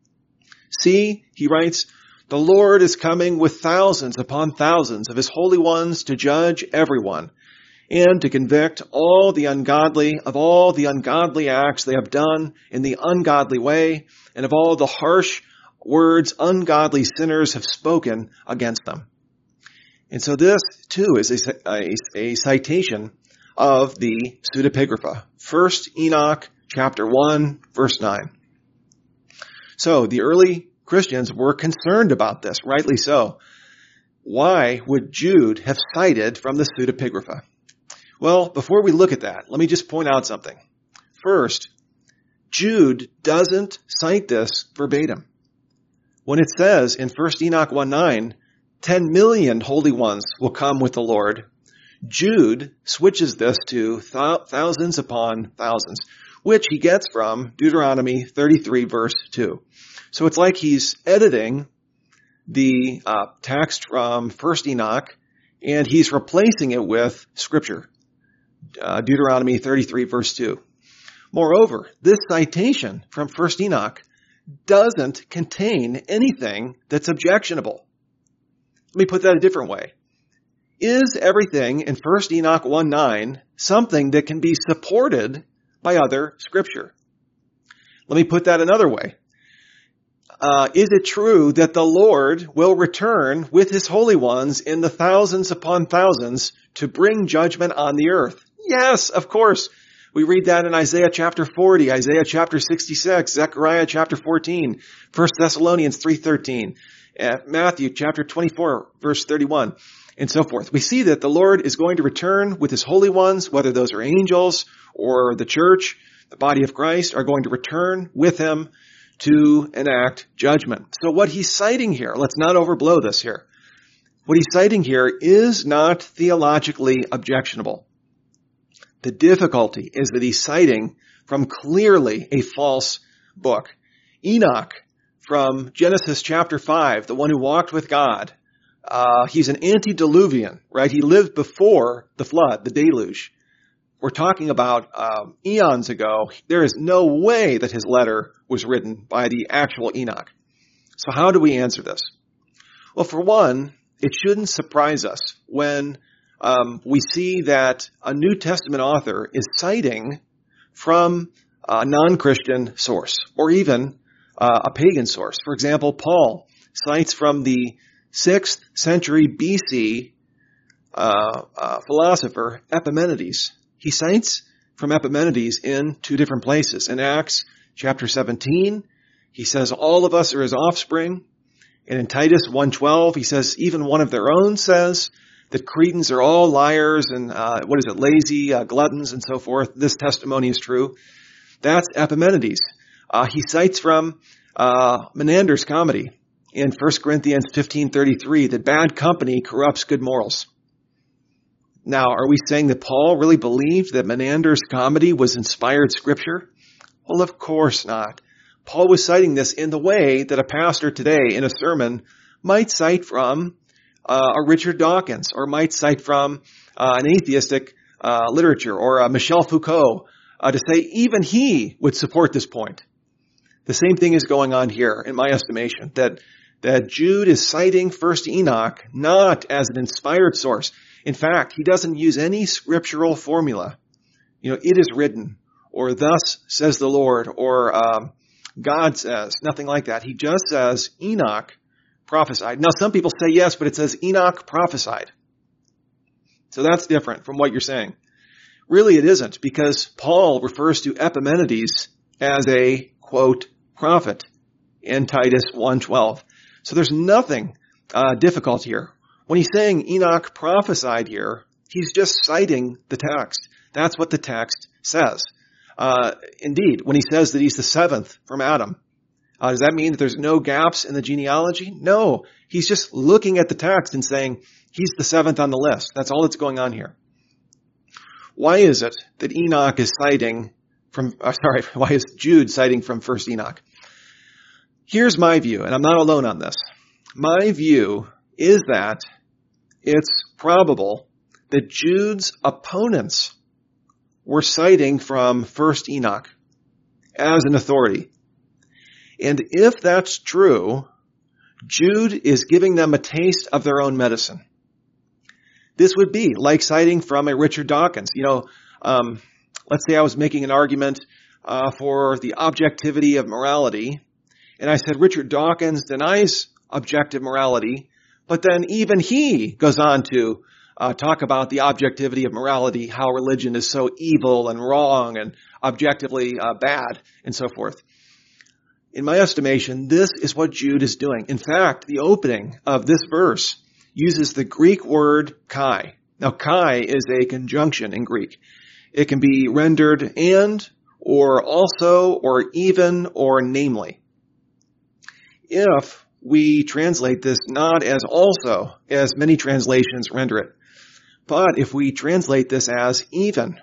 See, he writes, the Lord is coming with thousands upon thousands of his holy ones to judge everyone and to convict all the ungodly of all the ungodly acts they have done in the ungodly way and of all the harsh words ungodly sinners have spoken against them. And so this, too, is a citation of the pseudepigrapha. 1st Enoch, chapter 1, verse 9. So the early Christians were concerned about this, rightly so. Why would Jude have cited from the pseudepigrapha? Well, before we look at that, let me just point out something. First, Jude doesn't cite this verbatim. When it says in 1 Enoch 1:9, 10 million holy ones will come with the Lord, Jude switches this to thousands upon thousands, which he gets from Deuteronomy 33, verse 2. So it's like he's editing the text from 1 Enoch, and he's replacing it with Scripture, Deuteronomy 33, verse 2. Moreover, this citation from 1 Enoch doesn't contain anything that's objectionable. Let me put that a different way. Is everything in 1 Enoch 1:9 something that can be supported by other Scripture? Let me put that another way. Is it true that the Lord will return with his holy ones in the thousands upon thousands to bring judgment on the earth? Yes, of course. We read that in Isaiah chapter 40, Isaiah chapter 66, Zechariah chapter 14, 1 Thessalonians 3:13, Matthew chapter 24, verse 31, and so forth. We see that the Lord is going to return with his holy ones, whether those are angels or the church, the body of Christ, are going to return with him to enact judgment. So what he's citing here, let's not overblow this here. What he's citing here is not theologically objectionable. The difficulty is that he's citing from clearly a false book. Enoch, from Genesis chapter 5, the one who walked with God, he's an antediluvian, right? He lived before the flood, the deluge. We're talking about eons ago. There is no way that his letter was written by the actual Enoch. So how do we answer this? Well, for one, it shouldn't surprise us when we see that a New Testament author is citing from a non-Christian source or even a pagan source. For example, Paul cites from the 6th century BC philosopher Epimenides. He cites from Epimenides in two different places. In Acts chapter 17, he says all of us are his offspring. And in Titus 1:12, he says, even one of their own says that Cretans are all liars and, lazy, gluttons and so forth. This testimony is true. That's Epimenides. He cites from Menander's comedy in 1 Corinthians 15:33 that bad company corrupts good morals. Now, are we saying that Paul really believed that Menander's comedy was inspired scripture? Well, of course not. Paul was citing this in the way that a pastor today in a sermon might cite from a Richard Dawkins, or might cite from an atheistic literature, or a Michel Foucault, to say even he would support this point. The same thing is going on here, in my estimation, that Jude is citing 1 Enoch not as an inspired source. In fact, he doesn't use any scriptural formula. It is written, or thus says the Lord, or God says, nothing like that. He just says Enoch prophesied. Now, some people say yes, but it says Enoch prophesied. So that's different from what you're saying. Really, it isn't, because Paul refers to Epimenides as a, quote, prophet in Titus 1:12. So there's nothing difficult here. When he's saying Enoch prophesied here, he's just citing the text. That's what the text says. Indeed, when he says that he's the seventh from Adam, does that mean that there's no gaps in the genealogy? No. He's just looking at the text and saying he's the seventh on the list. That's all that's going on here. Why is it that Enoch is citing why is Jude citing from 1 Enoch? Here's my view, and I'm not alone on this. My view is that it's probable that Jude's opponents were citing from 1 Enoch as an authority. And if that's true, Jude is giving them a taste of their own medicine. This would be like citing from a Richard Dawkins. Let's say I was making an argument for the objectivity of morality, and I said Richard Dawkins denies objective morality, but then even he goes on to talk about the objectivity of morality, how religion is so evil and wrong and objectively bad, and so forth. In my estimation, this is what Jude is doing. In fact, the opening of this verse uses the Greek word kai. Now, kai is a conjunction in Greek. It can be rendered and, or also, or even, or namely. If we translate this not as also, as many translations render it, but if we translate this as even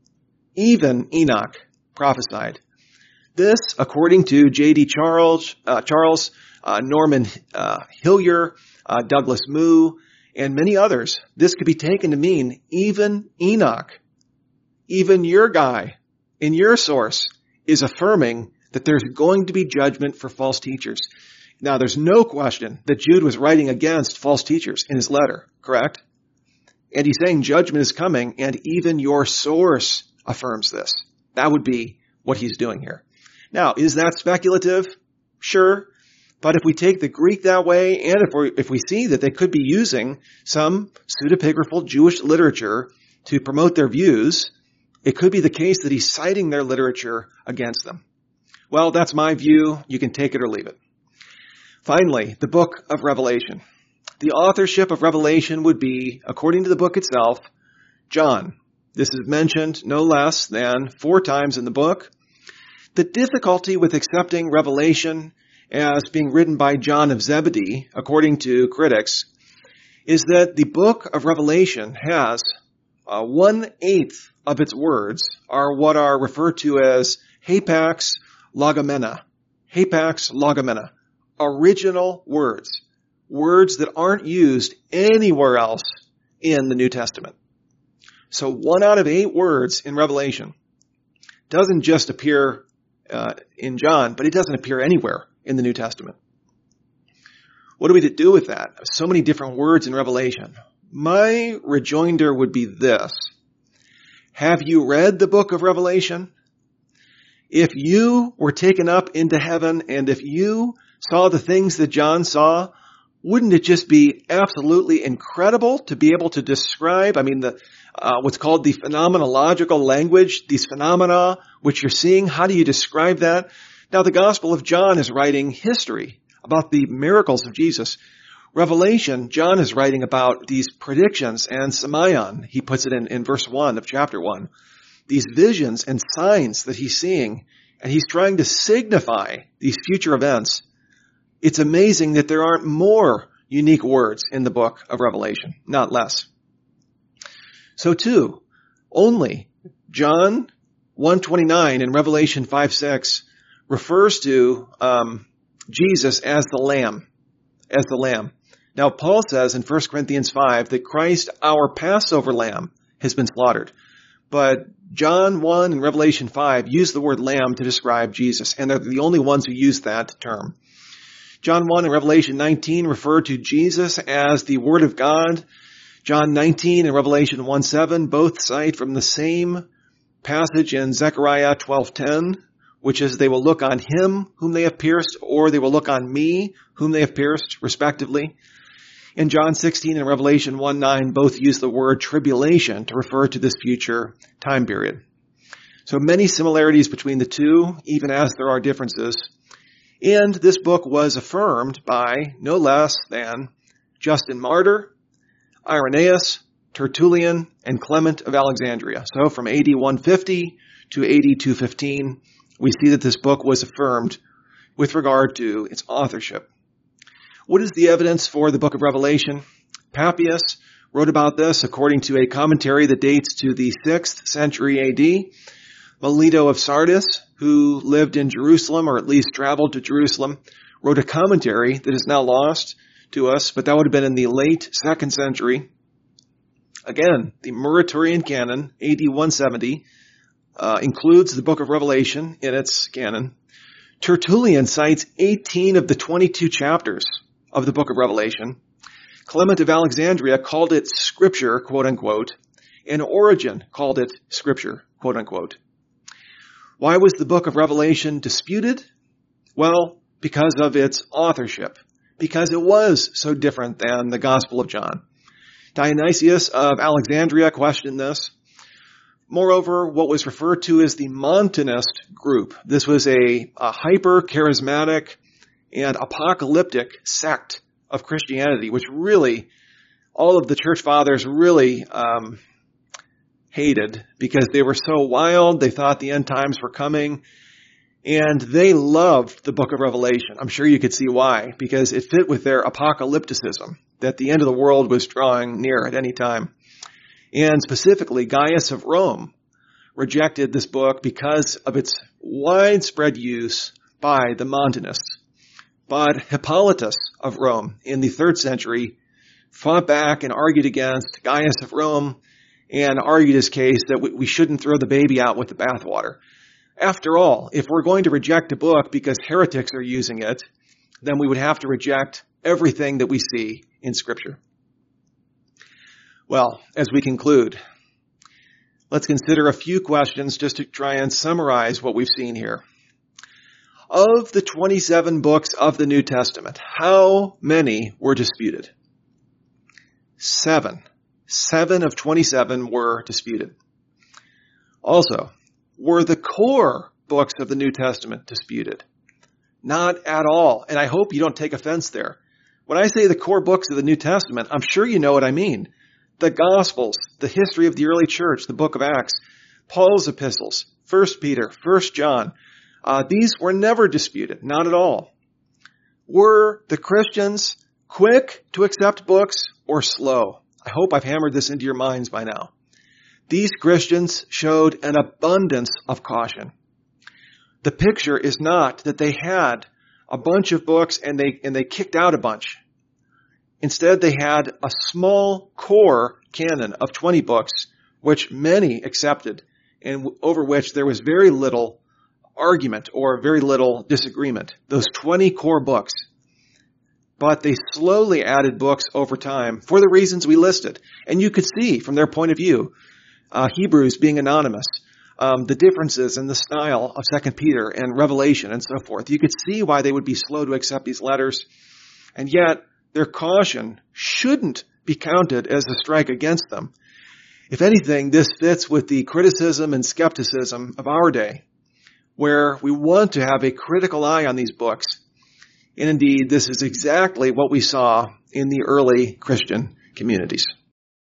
Enoch prophesied. This, according to J.D. Charles, Norman Hillier, Douglas Moo, and many others, this could be taken to mean even Enoch, even your guy in your source, is affirming that there's going to be judgment for false teachers. Now, there's no question that Jude was writing against false teachers in his letter, correct? And he's saying judgment is coming, and even your source affirms this. That would be what he's doing here. Now, is that speculative? Sure. But if we take the Greek that way, and if we see that they could be using some pseudepigraphal Jewish literature to promote their views, it could be the case that he's citing their literature against them. Well, that's my view. You can take it or leave it. Finally, the book of Revelation. The authorship of Revelation would be, according to the book itself, John. This is mentioned no less than 4 times in the book. The difficulty with accepting Revelation as being written by John of Zebedee, according to critics, is that the book of Revelation has 1/8 of its words are what are referred to as hapax logomena. Hapax logomena. Original words. Words that aren't used anywhere else in the New Testament. So 1 out of 8 words in Revelation doesn't just appear in John, but it doesn't appear anywhere in the New Testament. What are we to do with that? So many different words in Revelation. My rejoinder would be this. Have you read the book of Revelation? If you were taken up into heaven and if you saw the things that John saw, wouldn't it just be absolutely incredible to be able to describe, what's called the phenomenological language, these phenomena which you're seeing? How do you describe that? Now, the Gospel of John is writing history about the miracles of Jesus. Revelation, John is writing about these predictions and semeion. He puts it in verse 1 of chapter 1. These visions and signs that he's seeing, and he's trying to signify these future events. It's amazing that there aren't more unique words in the book of Revelation, not less. So too, only John 1:29 and Revelation 5:6 refers to Jesus as the Lamb, Now, Paul says in 1 Corinthians 5 that Christ, our Passover Lamb, has been slaughtered. But John 1 and Revelation 5 use the word Lamb to describe Jesus, and they're the only ones who use that term. John 1 and Revelation 19 refer to Jesus as the Word of God. John 19 and Revelation 1:7 both cite from the same passage in Zechariah 12:10, which is, they will look on him whom they have pierced, or they will look on me whom they have pierced, respectively. In John 16 and Revelation 1:9 both use the word tribulation to refer to this future time period. So many similarities between the two, even as there are differences. And this book was affirmed by no less than Justin Martyr, Irenaeus, Tertullian, and Clement of Alexandria. So from AD 150 to AD 215, we see that this book was affirmed with regard to its authorship. What is the evidence for the book of Revelation? Papias wrote about this according to a commentary that dates to the 6th century AD. Melito of Sardis, who lived in Jerusalem, or at least traveled to Jerusalem, wrote a commentary that is now lost to us, but that would have been in the late 2nd century. Again, the Muratorian canon, AD 170, includes the book of Revelation in its canon. Tertullian cites 18 of the 22 chapters of the book of Revelation. Clement of Alexandria called it scripture, quote unquote, and Origen called it scripture, quote unquote. Why was the book of Revelation disputed? Well, because of its authorship, because it was so different than the Gospel of John. Dionysius of Alexandria questioned this. Moreover, what was referred to as the Montanist group, this was a hyper-charismatic and apocalyptic sect of Christianity, which really, all of the church fathers really hated, because they were so wild. They thought the end times were coming, and they loved the book of Revelation. I'm sure you could see why, because it fit with their apocalypticism, that the end of the world was drawing near at any time. And specifically, Gaius of Rome rejected this book because of its widespread use by the Montanists. But Hippolytus of Rome in the 3rd century fought back and argued against Gaius of Rome and argued his case that we shouldn't throw the baby out with the bathwater. After all, if we're going to reject a book because heretics are using it, then we would have to reject everything that we see in Scripture. Well, as we conclude, let's consider a few questions just to try and summarize what we've seen here. Of the 27 books of the New Testament, how many were disputed? 7. 7 of 27 were disputed. Also, were the core books of the New Testament disputed? Not at all. And I hope you don't take offense there. When I say the core books of the New Testament, I'm sure you know what I mean. The Gospels, the history of the early church, the book of Acts, Paul's epistles, 1 Peter, 1 John, these were never disputed, not at all. Were the Christians quick to accept books or slow? I hope I've hammered this into your minds by now. These Christians showed an abundance of caution. The picture is not that they had a bunch of books and they kicked out a bunch. Instead, they had a small core canon of 20 books, which many accepted, and over which there was very little argument or very little disagreement. Those 20 core books. But they slowly added books over time for the reasons we listed. And you could see from their point of view, Hebrews being anonymous, the differences in the style of 2 Peter and Revelation and so forth. You could see why they would be slow to accept these letters. And yet, their caution shouldn't be counted as a strike against them. If anything, this fits with the criticism and skepticism of our day, where we want to have a critical eye on these books. And indeed, this is exactly what we saw in the early Christian communities.